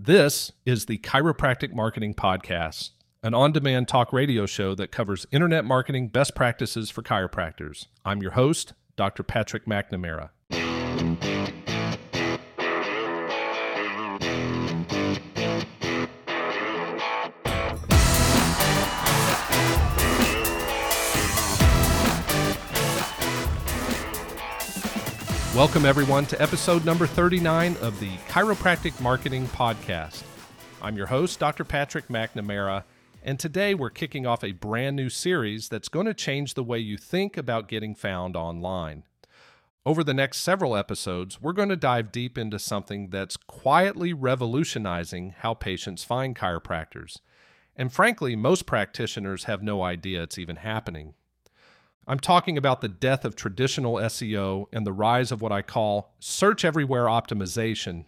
This is the Chiropractic Marketing Podcast, an on-demand talk radio show that covers internet marketing best practices for chiropractors. I'm your host, Dr. Patrick McNamara. Welcome, everyone, to episode number 39 of the Chiropractic Marketing Podcast. I'm your host, Dr. Patrick McNamara, and today we're kicking off a brand new series that's going to change the way you think about getting found online. Over the next several episodes, we're going to dive deep into something that's quietly revolutionizing how patients find chiropractors. And frankly, most practitioners have no idea it's even happening. I'm talking about the death of traditional SEO and the rise of what I call search everywhere optimization.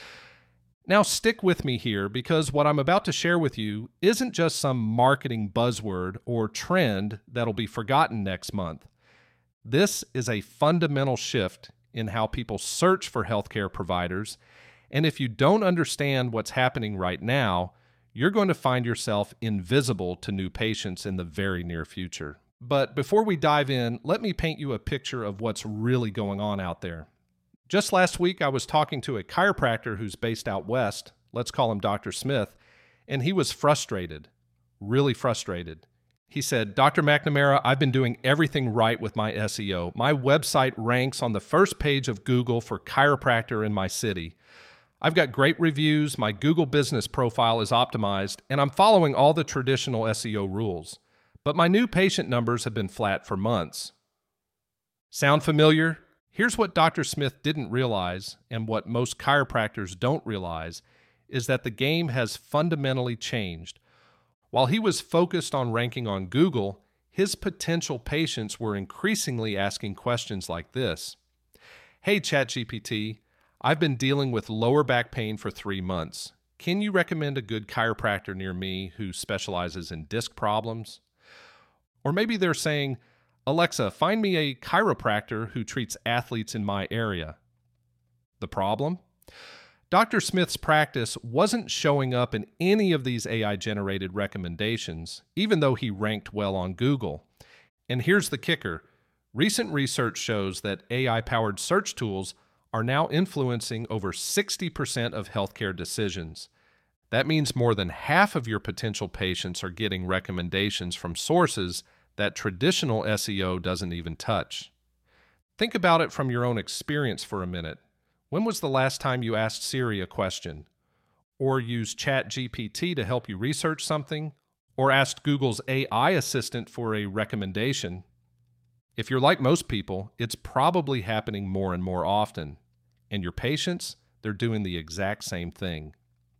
Now stick with me here, because what I'm about to share with you isn't just some marketing buzzword or trend that'll be forgotten next month. This is a fundamental shift in how people search for healthcare providers, and if you don't understand what's happening right now, you're going to find yourself invisible to new patients in the very near future. But before we dive in, let me paint you a picture of what's really going on out there. Just last week, I was talking to a chiropractor who's based out west, let's call him Dr. Smith, and he was frustrated, really frustrated. He said, "Dr. McNamara, I've been doing everything right with my SEO. My website ranks on the first page of Google for chiropractor in my city. I've got great reviews, my Google business profile is optimized, and I'm following all the traditional SEO rules. But my new patient numbers have been flat for months." Sound familiar? Here's what Dr. Smith didn't realize, and what most chiropractors don't realize, is that the game has fundamentally changed. While he was focused on ranking on Google, his potential patients were increasingly asking questions like this. "Hey, ChatGPT, I've been dealing with lower back pain for 3 months. Can you recommend a good chiropractor near me who specializes in disc problems?" Or maybe they're saying, "Alexa, find me a chiropractor who treats athletes in my area." The problem? Dr. Smith's practice wasn't showing up in any of these AI-generated recommendations, even though he ranked well on Google. And here's the kicker. Recent research shows that AI-powered search tools are now influencing over 60% of healthcare decisions. That means more than half of your potential patients are getting recommendations from sources that traditional SEO doesn't even touch. Think about it from your own experience for a minute. When was the last time you asked Siri a question? Or used ChatGPT to help you research something? Or asked Google's AI assistant for a recommendation? If you're like most people, it's probably happening more and more often. And your patients, they're doing the exact same thing.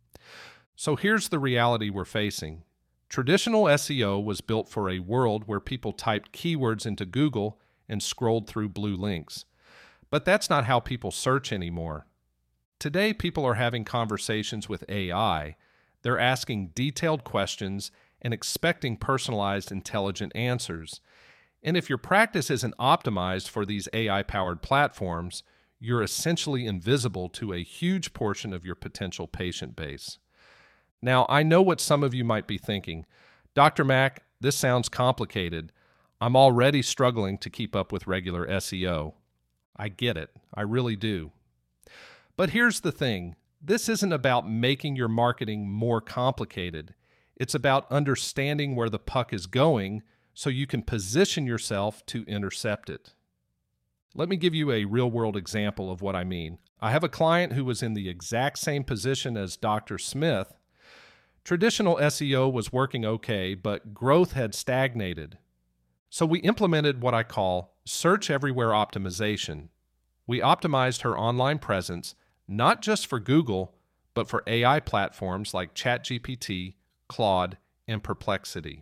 So here's the reality we're facing. Traditional SEO was built for a world where people typed keywords into Google and scrolled through blue links. But that's not how people search anymore. Today, people are having conversations with AI. They're asking detailed questions and expecting personalized, intelligent answers. And if your practice isn't optimized for these AI-powered platforms, you're essentially invisible to a huge portion of your potential patient base. Now, I know what some of you might be thinking. "Dr. Mac, this sounds complicated. I'm already struggling to keep up with regular SEO." I get it. I really do. But here's the thing. This isn't about making your marketing more complicated. It's about understanding where the puck is going so you can position yourself to intercept it. Let me give you a real-world example of what I mean. I have a client who was in the exact same position as Dr. Smith. Traditional SEO was working okay, but growth had stagnated. So we implemented what I call search everywhere optimization. We optimized her online presence, not just for Google, but for AI platforms like ChatGPT, Claude, and Perplexity.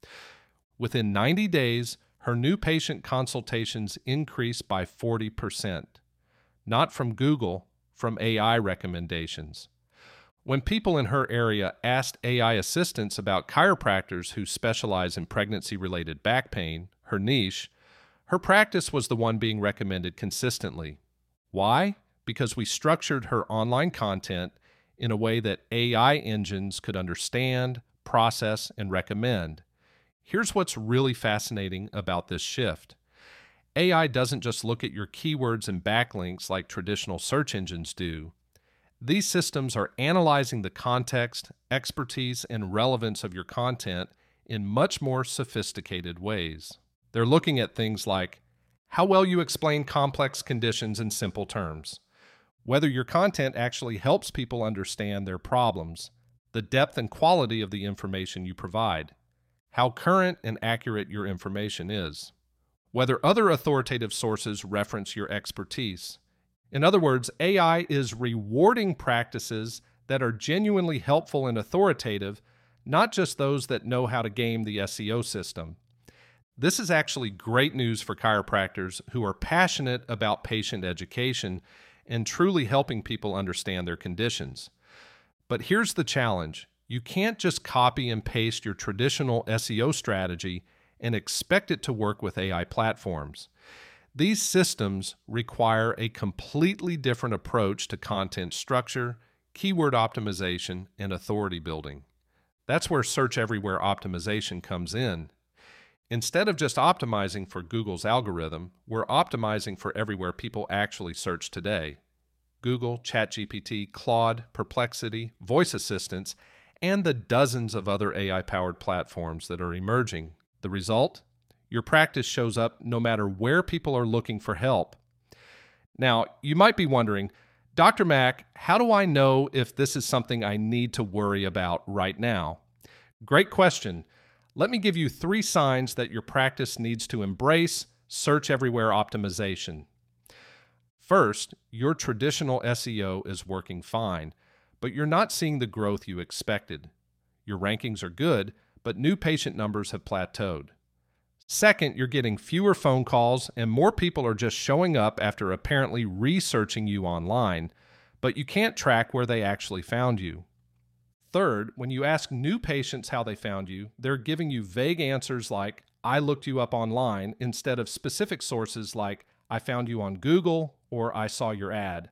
Within 90 days, her new patient consultations increased by 40%. Not from Google, from AI recommendations. When people in her area asked AI assistants about chiropractors who specialize in pregnancy-related back pain, her niche, her practice was the one being recommended consistently. Why? Because we structured her online content in a way that AI engines could understand, process, and recommend. Here's what's really fascinating about this shift. AI doesn't just look at your keywords and backlinks like traditional search engines do. These systems are analyzing the context, expertise, and relevance of your content in much more sophisticated ways. They're looking at things like how well you explain complex conditions in simple terms, whether your content actually helps people understand their problems, the depth and quality of the information you provide, how current and accurate your information is, whether other authoritative sources reference your expertise. In other words, AI is rewarding practices that are genuinely helpful and authoritative, not just those that know how to game the SEO system. This is actually great news for chiropractors who are passionate about patient education and truly helping people understand their conditions. But here's the challenge. You can't just copy and paste your traditional SEO strategy and expect it to work with AI platforms. These systems require a completely different approach to content structure, keyword optimization, and authority building. That's where search everywhere optimization comes in. Instead of just optimizing for Google's algorithm, we're optimizing for everywhere people actually search today. Google, ChatGPT, Claude, Perplexity, voice assistants, and the dozens of other AI-powered platforms that are emerging. The result? Your practice shows up no matter where people are looking for help. Now, you might be wondering, Dr. Mack, how do I know if this is something I need to worry about right now? Great question. Let me give you 3 signs that your practice needs to embrace search everywhere optimization. First, your traditional SEO is working fine, but you're not seeing the growth you expected. Your rankings are good, but new patient numbers have plateaued. Second, you're getting fewer phone calls and more people are just showing up after apparently researching you online, but you can't track where they actually found you. Third, when you ask new patients how they found you, they're giving you vague answers like, I looked you up online, instead of specific sources like, I found you on Google or I saw your ad.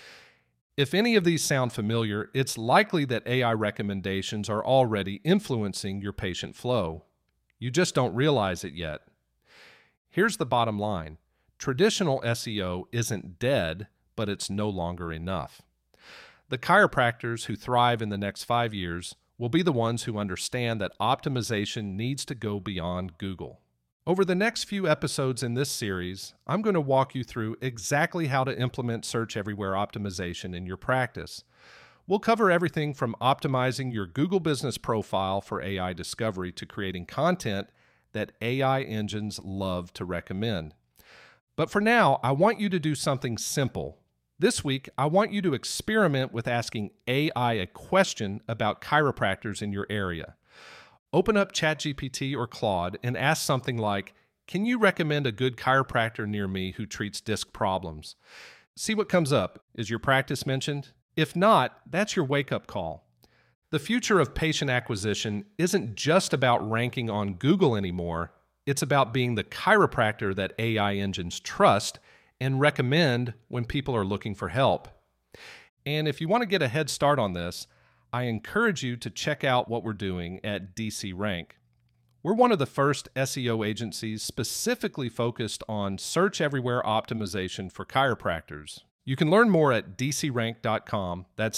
If any of these sound familiar, it's likely that AI recommendations are already influencing your patient flow. You just don't realize it yet. Here's the bottom line. Traditional SEO isn't dead, but it's no longer enough. The chiropractors who thrive in the next 5 years will be the ones who understand that optimization needs to go beyond Google. Over the next few episodes in this series, I'm going to walk you through exactly how to implement search everywhere optimization in your practice. We'll cover everything from optimizing your Google business profile for AI discovery to creating content that AI engines love to recommend. But for now, I want you to do something simple. This week, I want you to experiment with asking AI a question about chiropractors in your area. Open up ChatGPT or Claude and ask something like, can you recommend a good chiropractor near me who treats disc problems? See what comes up. Is your practice mentioned? If not, that's your wake-up call. The future of patient acquisition isn't just about ranking on Google anymore. It's about being the chiropractor that AI engines trust and recommend when people are looking for help. And if you want to get a head start on this, I encourage you to check out what we're doing at DC Rank. We're one of the first SEO agencies specifically focused on search everywhere optimization for chiropractors. You can learn more at dcrank.com. That's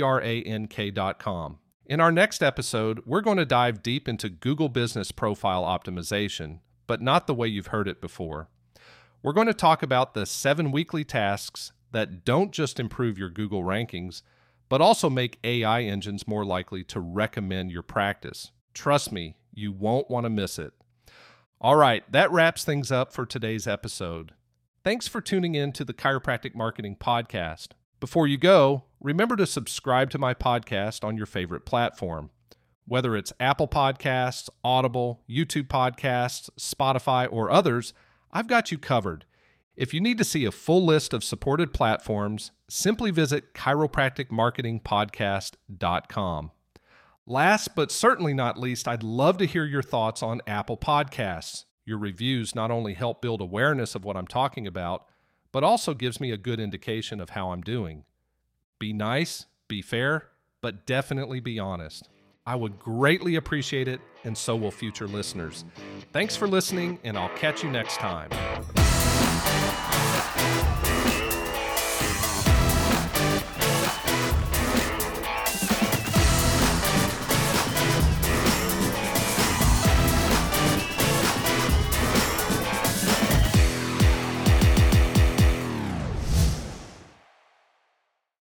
DCRANK.com. In our next episode, we're going to dive deep into Google Business Profile optimization, but not the way you've heard it before. We're going to talk about the 7 weekly tasks that don't just improve your Google rankings, but also make AI engines more likely to recommend your practice. Trust me, you won't want to miss it. All right, that wraps things up for today's episode. Thanks for tuning in to the Chiropractic Marketing Podcast. Before you go, remember to subscribe to my podcast on your favorite platform. Whether it's Apple Podcasts, Audible, YouTube Podcasts, Spotify, or others, I've got you covered. If you need to see a full list of supported platforms, simply visit chiropracticmarketingpodcast.com. Last but certainly not least, I'd love to hear your thoughts on Apple Podcasts. Your reviews not only help build awareness of what I'm talking about, but also gives me a good indication of how I'm doing. Be nice, Be fair, but definitely be honest. I would greatly appreciate it, and so will future listeners. Thanks for listening, and I'll catch you next time.